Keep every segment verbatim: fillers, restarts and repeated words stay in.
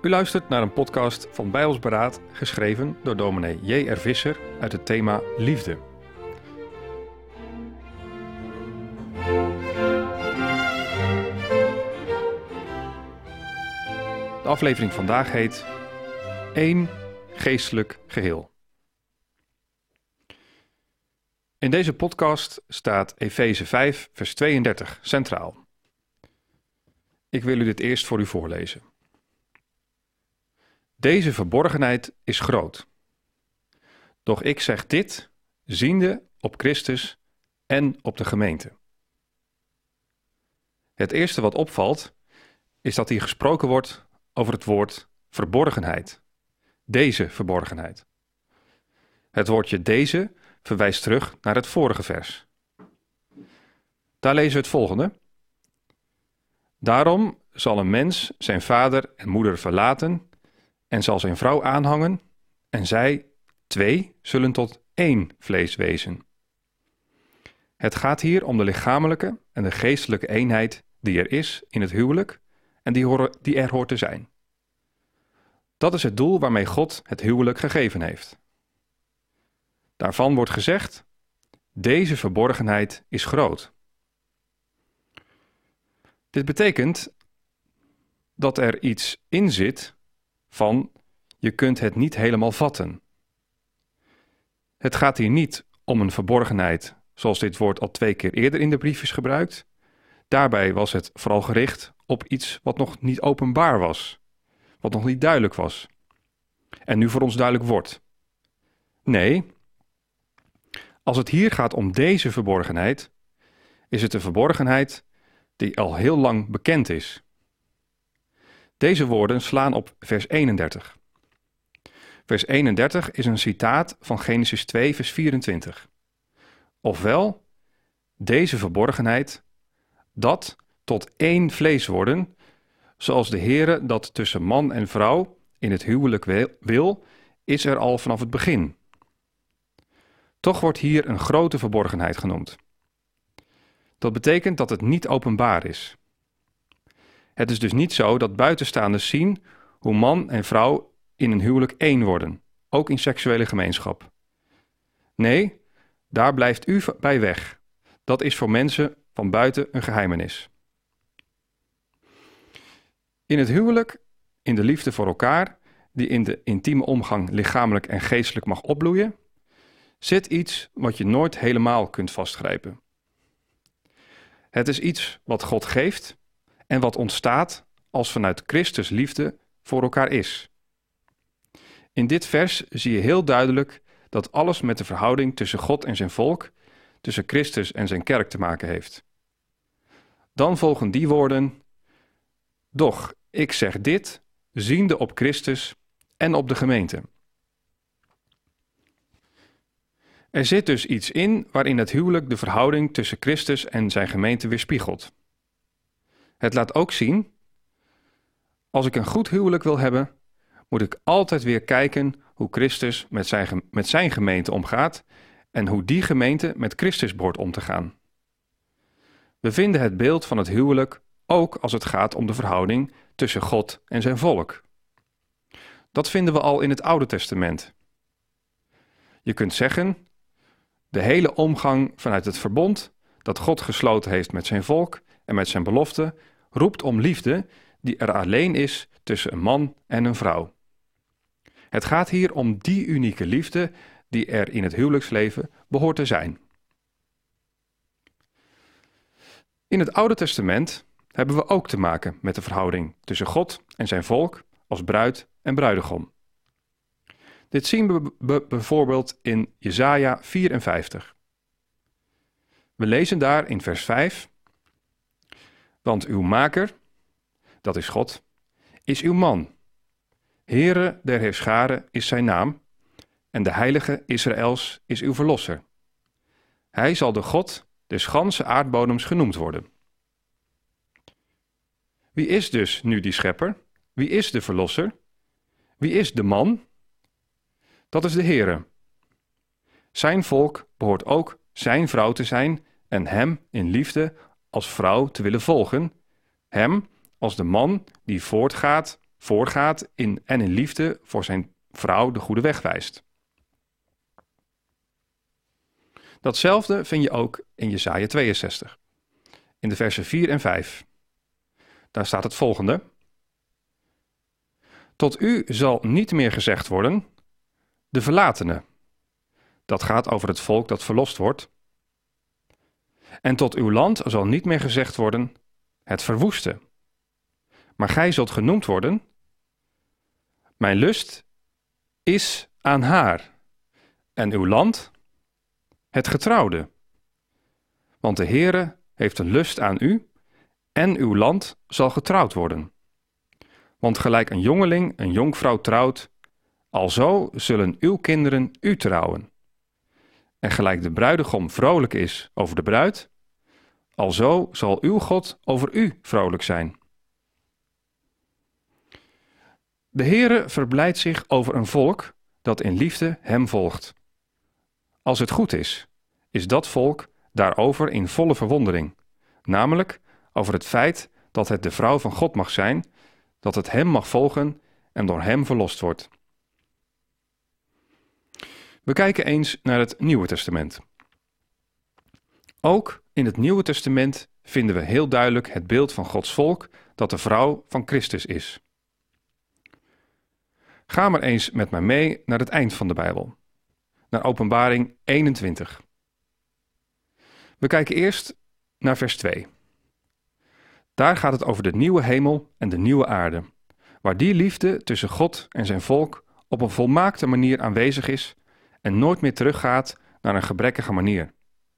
U luistert naar een podcast van Bijbels Beraad, geschreven door dominee J R Visser uit het thema Liefde. De aflevering vandaag heet Eén geestelijk geheel. In deze podcast staat Efeze vijf, vers tweeëndertig centraal. Ik wil u dit eerst voor u voorlezen. Deze verborgenheid is groot. Doch ik zeg dit, ziende op Christus en op de gemeente. Het eerste wat opvalt, is dat hier gesproken wordt over het woord verborgenheid. Deze verborgenheid. Het woordje deze verwijst terug naar het vorige vers. Daar lezen we het volgende. Daarom zal een mens zijn vader en moeder verlaten en zal zijn vrouw aanhangen, en zij, twee, zullen tot één vlees wezen. Het gaat hier om de lichamelijke en de geestelijke eenheid die er is in het huwelijk en die, horen, die er hoort te zijn. Dat is het doel waarmee God het huwelijk gegeven heeft. Daarvan wordt gezegd, deze verborgenheid is groot. Dit betekent dat er iets in zit van je kunt het niet helemaal vatten. Het gaat hier niet om een verborgenheid, zoals dit woord al twee keer eerder in de brief is gebruikt. Daarbij was het vooral gericht op iets wat nog niet openbaar was, wat nog niet duidelijk was, en nu voor ons duidelijk wordt. Nee, als het hier gaat om deze verborgenheid, is het een verborgenheid die al heel lang bekend is. Deze woorden slaan op vers eenendertig. Vers eenendertig is een citaat van Genesis twee, vers vierentwintig. Ofwel, deze verborgenheid, dat tot één vlees worden, zoals de Heere dat tussen man en vrouw in het huwelijk wil, is er al vanaf het begin. Toch wordt hier een grote verborgenheid genoemd. Dat betekent dat het niet openbaar is. Het is dus niet zo dat buitenstaanders zien hoe man en vrouw in een huwelijk één worden, ook in seksuele gemeenschap. Nee, daar blijft u bij weg. Dat is voor mensen van buiten een geheimenis. In het huwelijk, in de liefde voor elkaar, die in de intieme omgang lichamelijk en geestelijk mag opbloeien, zit iets wat je nooit helemaal kunt vastgrijpen. Het is iets wat God geeft en wat ontstaat als vanuit Christus liefde voor elkaar is. In dit vers zie je heel duidelijk dat alles met de verhouding tussen God en zijn volk, tussen Christus en zijn kerk te maken heeft. Dan volgen die woorden, doch ik zeg dit, ziende op Christus en op de gemeente. Er zit dus iets in waarin het huwelijk de verhouding tussen Christus en zijn gemeente weerspiegelt. Het laat ook zien, als ik een goed huwelijk wil hebben, moet ik altijd weer kijken hoe Christus met zijn, met zijn gemeente omgaat en hoe die gemeente met Christus behoort om te gaan. We vinden het beeld van het huwelijk ook als het gaat om de verhouding tussen God en zijn volk. Dat vinden we al in het Oude Testament. Je kunt zeggen, de hele omgang vanuit het verbond dat God gesloten heeft met zijn volk en met zijn belofte, roept om liefde die er alleen is tussen een man en een vrouw. Het gaat hier om die unieke liefde die er in het huwelijksleven behoort te zijn. In het Oude Testament hebben we ook te maken met de verhouding tussen God en zijn volk als bruid en bruidegom. Dit zien we b- bijvoorbeeld in Jesaja vierenvijftig. We lezen daar in vers vijf, want uw maker, dat is God, is uw man. Heere der Heerscharen is zijn naam, en de heilige Israëls is uw verlosser. Hij zal de God des ganse aardbodems genoemd worden. Wie is dus nu die schepper? Wie is de verlosser? Wie is de man? Dat is de Heere. Zijn volk behoort ook zijn vrouw te zijn en hem in liefde als vrouw te willen volgen, hem als de man die voortgaat voorgaat in, en in liefde voor zijn vrouw de goede weg wijst. Datzelfde vind je ook in Jesaja tweeënzestig, in de versen vier en vijf. Daar staat het volgende. Tot u zal niet meer gezegd worden, de verlatene. Dat gaat over het volk dat verlost wordt. En tot uw land zal niet meer gezegd worden, het verwoeste. Maar gij zult genoemd worden, mijn lust is aan haar. En uw land, het getrouwde. Want de Heere heeft een lust aan u, en uw land zal getrouwd worden. Want gelijk een jongeling een jonkvrouw trouwt, alzo zullen uw kinderen u trouwen. En gelijk de bruidegom vrolijk is over de bruid, alzo zal uw God over u vrolijk zijn. De Heere verblijdt zich over een volk dat in liefde hem volgt. Als het goed is, is dat volk daarover in volle verwondering, namelijk over het feit dat het de vrouw van God mag zijn, dat het hem mag volgen en door hem verlost wordt. We kijken eens naar het Nieuwe Testament. Ook in het Nieuwe Testament vinden we heel duidelijk het beeld van Gods volk dat de vrouw van Christus is. Ga maar eens met mij mee naar het eind van de Bijbel, naar Openbaring eenentwintig. We kijken eerst naar vers twee. Daar gaat het over de nieuwe hemel en de nieuwe aarde, waar die liefde tussen God en zijn volk op een volmaakte manier aanwezig is en nooit meer teruggaat naar een gebrekkige manier.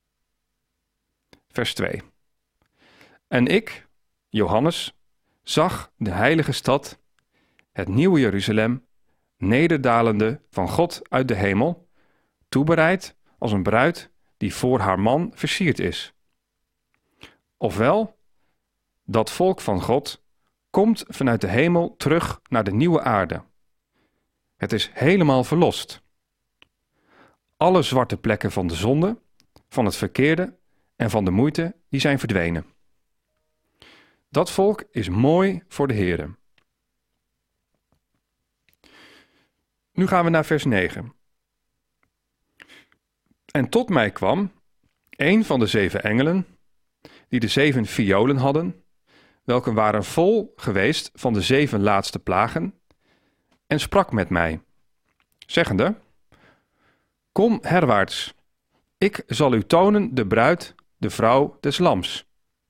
Vers twee. En ik, Johannes, zag de heilige stad, het nieuwe Jeruzalem, nederdalende van God uit de hemel, toebereid als een bruid die voor haar man versierd is. Ofwel, dat volk van God komt vanuit de hemel terug naar de nieuwe aarde. Het is helemaal verlost. Alle zwarte plekken van de zonde, van het verkeerde en van de moeite, die zijn verdwenen. Dat volk is mooi voor de Heere. Nu gaan we naar vers negen. En tot mij kwam een van de zeven engelen, die de zeven violen hadden, welke waren vol geweest van de zeven laatste plagen, en sprak met mij, zeggende: Kom herwaarts, ik zal u tonen de bruid, de vrouw des Lams.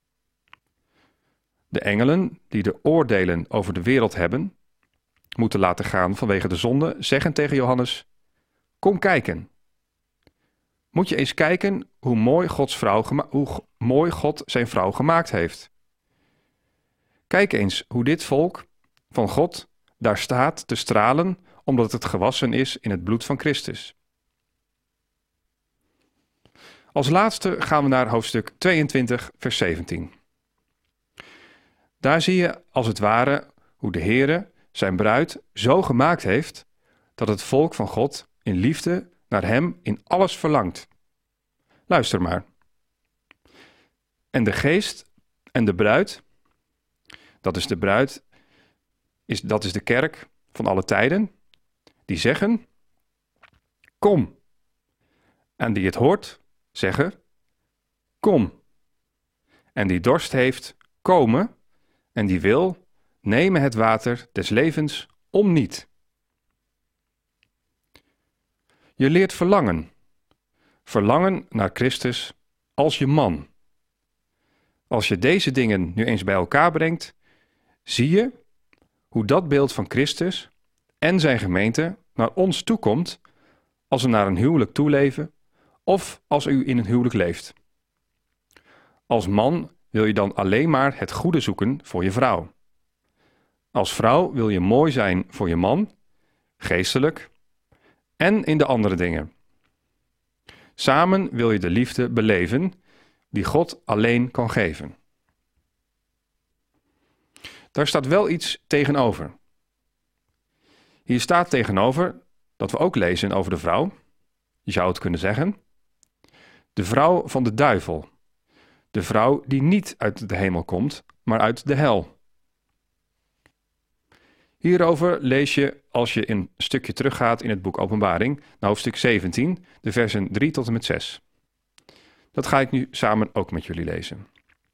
De engelen, die de oordelen over de wereld hebben, moeten laten gaan vanwege de zonde, zeggen tegen Johannes: Kom kijken. Moet je eens kijken hoe mooi, Gods vrouw gema- hoe mooi God zijn vrouw gemaakt heeft. Kijk eens hoe dit volk van God daar staat te stralen, omdat het gewassen is in het bloed van Christus. Als laatste gaan we naar hoofdstuk tweeëntwintig, vers zeventien. Daar zie je als het ware hoe de Heere zijn bruid zo gemaakt heeft dat het volk van God in liefde naar hem in alles verlangt. Luister maar. En de geest en de bruid, dat is de bruid, is, dat is de kerk van alle tijden, die zeggen: Kom. En die het hoort, zeggen: Kom. En die dorst heeft, komen. En die wil, nemen het water des levens om niet. Je leert verlangen. Verlangen naar Christus als je man. Als je deze dingen nu eens bij elkaar brengt, zie je hoe dat beeld van Christus en zijn gemeente naar ons toekomt als we naar een huwelijk toeleven of als u in een huwelijk leeft. Als man wil je dan alleen maar het goede zoeken voor je vrouw. Als vrouw wil je mooi zijn voor je man, geestelijk en in de andere dingen. Samen wil je de liefde beleven die God alleen kan geven. Daar staat wel iets tegenover. Hier staat tegenover dat we ook lezen over de vrouw. Je zou het kunnen zeggen: de vrouw van de duivel. De vrouw die niet uit de hemel komt, maar uit de hel. Hierover lees je als je een stukje teruggaat in het boek Openbaring, naar hoofdstuk zeventien, de versen drie tot en met zes. Dat ga ik nu samen ook met jullie lezen.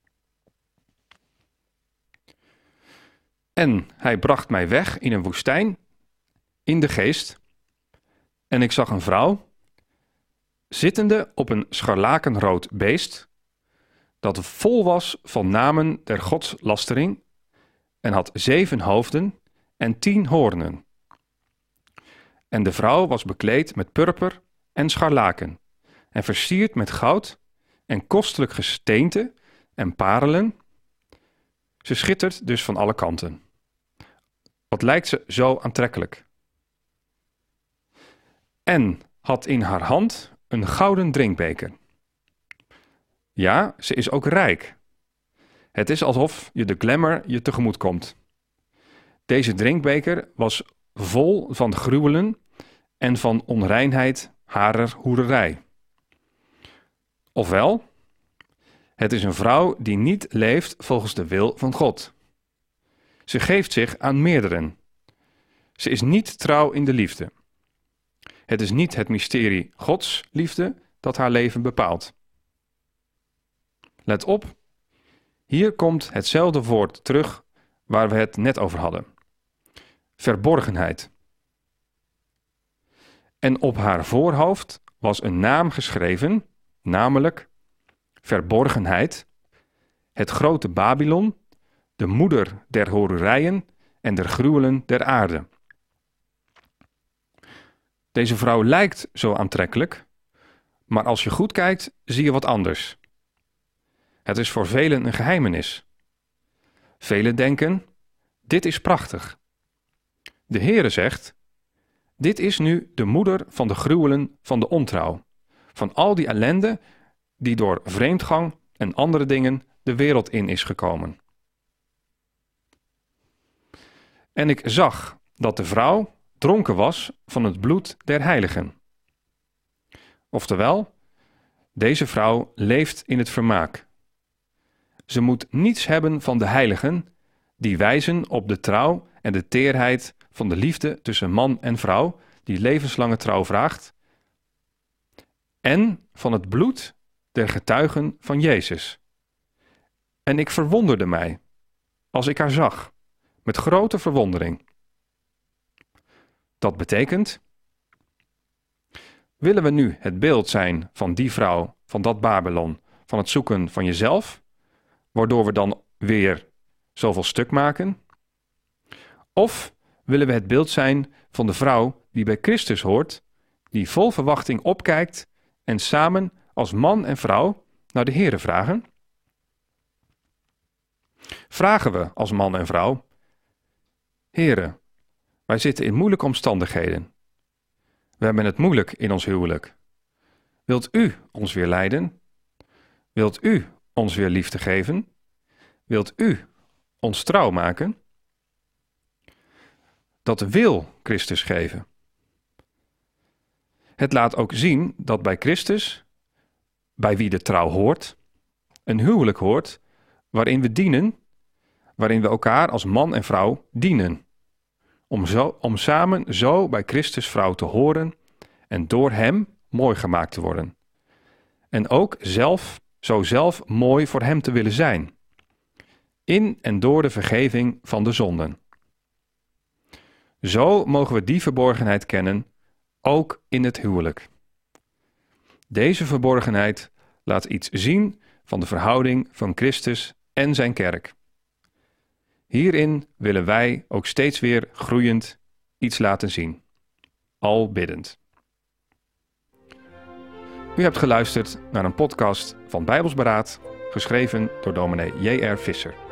En hij bracht mij weg in een woestijn, in de geest, en ik zag een vrouw, zittende op een scharlakenrood beest, dat vol was van namen der godslastering, en had zeven hoofden en tien hoornen. En de vrouw was bekleed met purper en scharlaken, en versierd met goud en kostelijk gesteente en parelen. Ze schittert dus van alle kanten. Wat lijkt ze zo aantrekkelijk? En had in haar hand een gouden drinkbeker. Ja, ze is ook rijk. Het is alsof je de glamour je tegemoet komt. Deze drinkbeker was vol van gruwelen en van onreinheid harer hoererij. Ofwel, het is een vrouw die niet leeft volgens de wil van God. Ze geeft zich aan meerderen. Ze is niet trouw in de liefde. Het is niet het mysterie Gods liefde dat haar leven bepaalt. Let op, hier komt hetzelfde woord terug waar we het net over hadden. Verborgenheid. En op haar voorhoofd was een naam geschreven, namelijk verborgenheid, het grote Babylon, de moeder der horerijen en der gruwelen der aarde. Deze vrouw lijkt zo aantrekkelijk, maar als je goed kijkt, zie je wat anders. Het is voor velen een geheimenis. Velen denken, dit is prachtig. De Heere zegt, dit is nu de moeder van de gruwelen van de ontrouw, van al die ellende die door vreemdgang en andere dingen de wereld in is gekomen. En ik zag dat de vrouw dronken was van het bloed der heiligen. Oftewel, deze vrouw leeft in het vermaak. Ze moet niets hebben van de heiligen, die wijzen op de trouw en de teerheid van de liefde tussen man en vrouw, die levenslange trouw vraagt, en van het bloed der getuigen van Jezus. En ik verwonderde mij, als ik haar zag, met grote verwondering. Dat betekent, willen we nu het beeld zijn van die vrouw, van dat Babylon, van het zoeken van jezelf, waardoor we dan weer zoveel stuk maken? Of willen we het beeld zijn van de vrouw die bij Christus hoort, die vol verwachting opkijkt en samen als man en vrouw naar de Heere vragen? Vragen we als man en vrouw, Heere, wij zitten in moeilijke omstandigheden. We hebben het moeilijk in ons huwelijk. Wilt u ons weer leiden? Wilt u ons weer liefde geven? Wilt u ons trouw maken? Dat wil Christus geven. Het laat ook zien dat bij Christus, bij wie de trouw hoort, een huwelijk hoort waarin we dienen, waarin we elkaar als man en vrouw dienen. Om, zo, om samen zo bij Christus vrouw te horen en door hem mooi gemaakt te worden. En ook zelf, zo zelf mooi voor hem te willen zijn. In en door de vergeving van de zonden. Zo mogen we die verborgenheid kennen, ook in het huwelijk. Deze verborgenheid laat iets zien van de verhouding van Christus en zijn kerk. Hierin willen wij ook steeds weer groeiend iets laten zien. Al biddend. U hebt geluisterd naar een podcast van Bijbelsberaad, geschreven door dominee J R Visser.